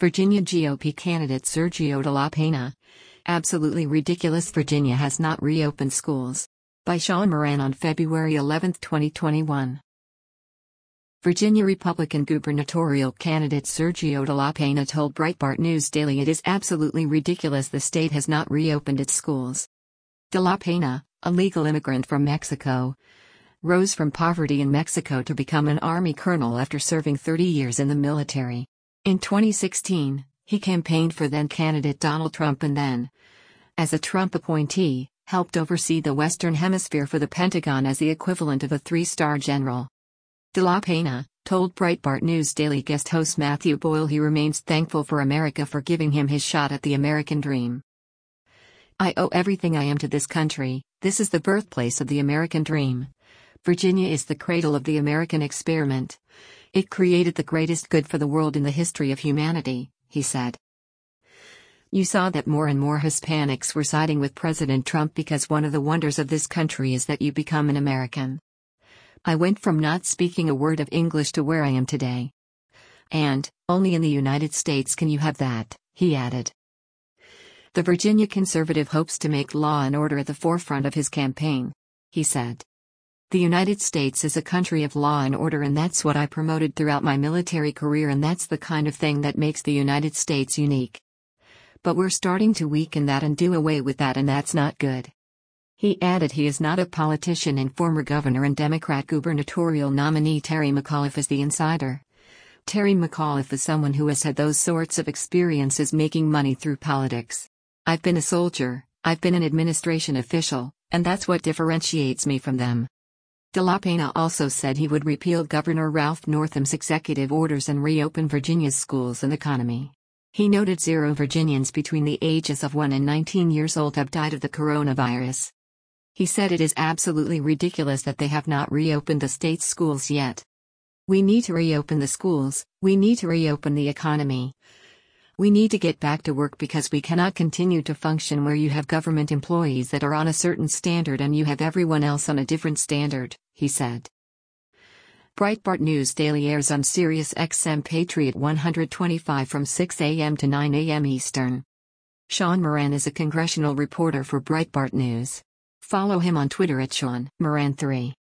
Virginia GOP candidate Sergio de la Pena. Absolutely ridiculous. Virginia has not reopened schools. By Sean Moran on February 11, 2021. Virginia Republican gubernatorial candidate Sergio de la Pena told Breitbart News Daily it is absolutely ridiculous the state has not reopened its schools. De la Pena, a legal immigrant from Mexico, rose from poverty in Mexico to become an Army colonel after serving 30 years in the military. In 2016, he campaigned for then-candidate Donald Trump and then, as a Trump appointee, helped oversee the Western Hemisphere for the Pentagon as the equivalent of a three-star general. De la Pena told Breitbart News Daily guest host Matthew Boyle he remains thankful for America for giving him his shot at the American dream. "I owe everything I am to this country. This is the birthplace of the American dream. Virginia is the cradle of the American experiment. It created the greatest good for the world in the history of humanity," he said. "You saw that more and more Hispanics were siding with President Trump because one of the wonders of this country is that you become an American. I went from not speaking a word of English to where I am today. And, only in the United States can you have that," he added. The Virginia conservative hopes to make law and order at the forefront of his campaign. He said, "The United States is a country of law and order, and that's what I promoted throughout my military career, and that's the kind of thing that makes the United States unique. But we're starting to weaken that and do away with that, and that's not good." He added he is not a politician, and former governor and Democrat gubernatorial nominee Terry McAuliffe is the insider. Terry McAuliffe is someone who has had those sorts of experiences making money through politics. "I've been a soldier, I've been an administration official, and that's what differentiates me from them." De la Pena also said he would repeal Governor Ralph Northam's executive orders and reopen Virginia's schools and economy. He noted 0 Virginians between the ages of 1 and 19 years old have died of the coronavirus. He said it is absolutely ridiculous that they have not reopened the state's schools yet. "We need to reopen the schools, we need to reopen the economy. We need to get back to work because we cannot continue to function where you have government employees that are on a certain standard and you have everyone else on a different standard," he said. Breitbart News Daily airs on Sirius XM Patriot 125 from 6 a.m. to 9 a.m. Eastern. Sean Moran is a congressional reporter for Breitbart News. Follow him on Twitter at Sean Moran 3.